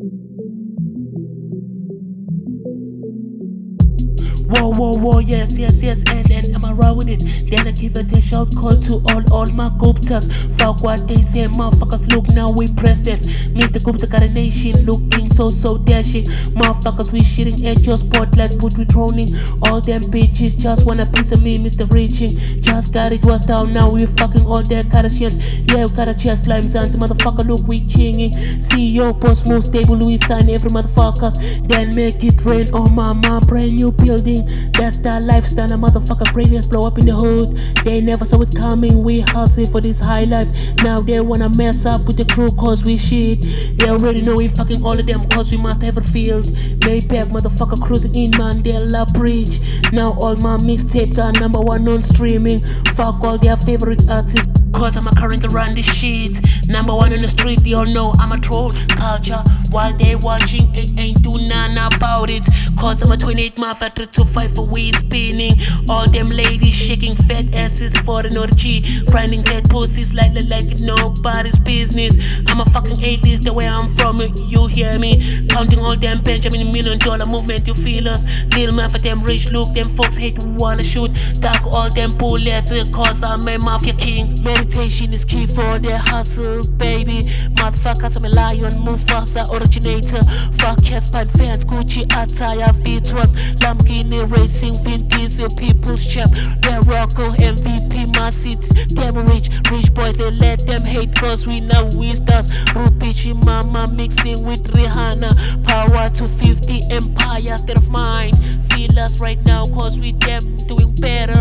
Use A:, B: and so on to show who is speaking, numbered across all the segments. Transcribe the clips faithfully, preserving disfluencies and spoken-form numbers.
A: Whoa, whoa, whoa, yes, yes, yes, and and am I right with it? Then I give it a shout call to all, all my Guptas. Fuck what they say, motherfuckers, look now we president. Mister Gupta got a nation looking so, so dashing. Motherfuckers, we shitting at your spot like put we droning. All them bitches just want a piece of me, Mister Reaching. Just got it was down, now we fucking all that kind of shit. Yeah, we got a chat, flying Zanzi, motherfucker, look, we kinging. C E O, boss, most stable, we sign every motherfuckers. Then make it rain on my, my brand new building. That's the lifestyle, a motherfucker brainless blow up in the hood. They never saw it coming, we hustle for this high life. Now they wanna mess up with the crew cause we shit. They already know we fucking all of them cause we must have a field. Maybach motherfucker cruising in Mandela Bridge. Now all my mixtapes are number one on streaming. Fuck all their favorite artists cause I'm a current around this shit. Number one on the street, they all know I'm a troll culture. While they watching, ain't, ain't do none about it. Cause I'm a twenty-eight mother, three to five for weed spinning. All them ladies shaking fat asses for an orgy. Grinding fat pussies like, like, like nobody's business. I'm a fucking A-list the way I'm from, you hear me? Counting all them Benjamin million dollar movement, you feel us? Little man for them rich look, them folks hate wanna shoot. Duck all them bullets cause I'm a mafia king. Meditation is key for their hustle, baby. Motherfuckers, I'm a lion, Mufasa originator. Fuck Caspan fans, Gucci attire, V-Truck, Lamborghini racing, Vin Diesel, people's champ. They're Rocco, M V P, my city. Damn rich, rich boys, they let them hate cause we now we stars. Rupichi mama mixing with Rihanna. Power to fifty empire, state of mind. Feel us right now cause we them doing better.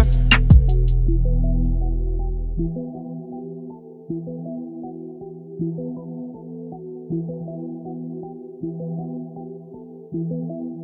A: Thank you.